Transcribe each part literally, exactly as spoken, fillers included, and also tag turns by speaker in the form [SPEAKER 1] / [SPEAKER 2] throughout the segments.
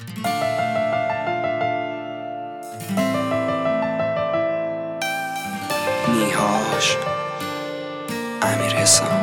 [SPEAKER 1] نیهاش امیر حسام.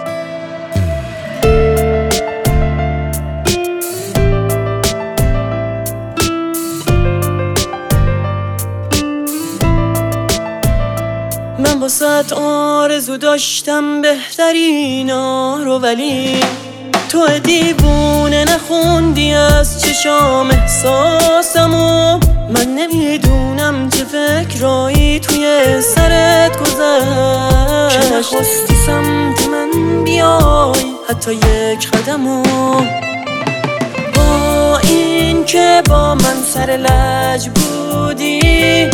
[SPEAKER 2] من با صد آرزو داشتم بهترینا رو، ولی تو دیوونه نخوندی از چشام احساسمو. من نمیدونم چه فکرایی توی سرت گذشت که نخواستی سمت من بیای حتی یک قدمو. با این که با من سر لج بودی،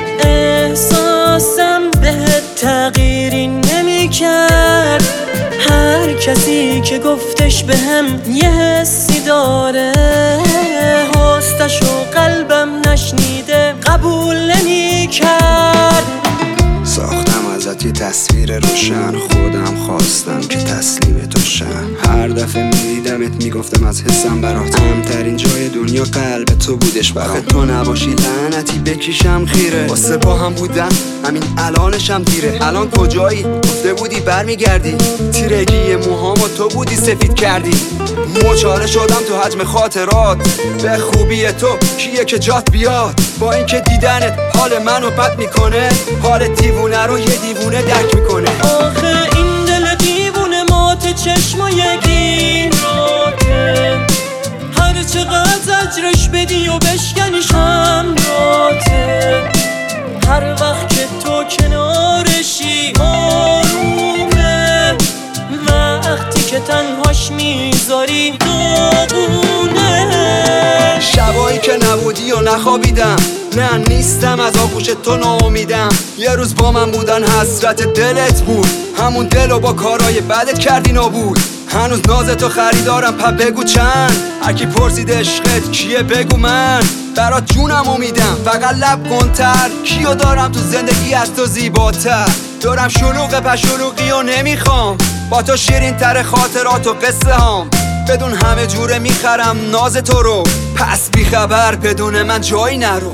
[SPEAKER 2] احساسم بهت تغییری نمی کرد. هر کسی که گفتش بهم یه حسی داره، حسش و قلبم نشنیده قبول نمی کرد.
[SPEAKER 1] ساختم ازت یه تصویر روشن، خودم خواستم که تسلیم تو شم. هر دفعه میدیدمت میگفتم از حسم برات، امترین جای دنیا قلب تو بودش برام. تو نباشی لعنتی بکشم خیره، واسه با هم بودم همین الانشم دیره. الان کجایی؟ گفته بودی برمیگردی، تیرگی موهامو تو بودی سفید کردی. مچاله شدم تو حجم خاطرات، به خوبی تو کیه که جات بیاد. با اینکه دیدنت حال منو بد میکنه، حال دیوونه رو یه دیوونه درک میکنه.
[SPEAKER 2] آخه این دل دیوونه مات چشمای گیراته، هر چقدر زجرش بدی و بشکنیش هم راته. هر وقت که تو کنارشی آرومه، وقتی که تنهاش میذاری داغونه.
[SPEAKER 1] شبایی که نبودی و نخوابیدم، نه نیستم از آغوش تو ناامیدم. یه روز با من بودن حسرت دلت بود، همون دلو با کارای بدت کردی نابود. هنوز نازتو خریدارم پا بگو چند، هرکی پرسید عشقت کیه بگو من. برات جونمو میدم فقط لب کنتر، کیو دارم تو زندگی از تو زیباتر. دارم شلوغ پشلوغی و نمیخوام، با تو شیرین تر خاطرات و قصه هام. بدون همه جوره میخرم ناز تو رو، پس بی خبر بدون من جایی نرو.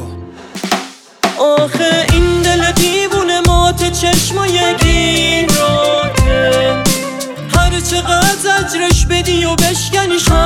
[SPEAKER 2] آخه این دل دیوونه مات چشمای گیراته، هر چقدر زجرش بدی و بشکنیش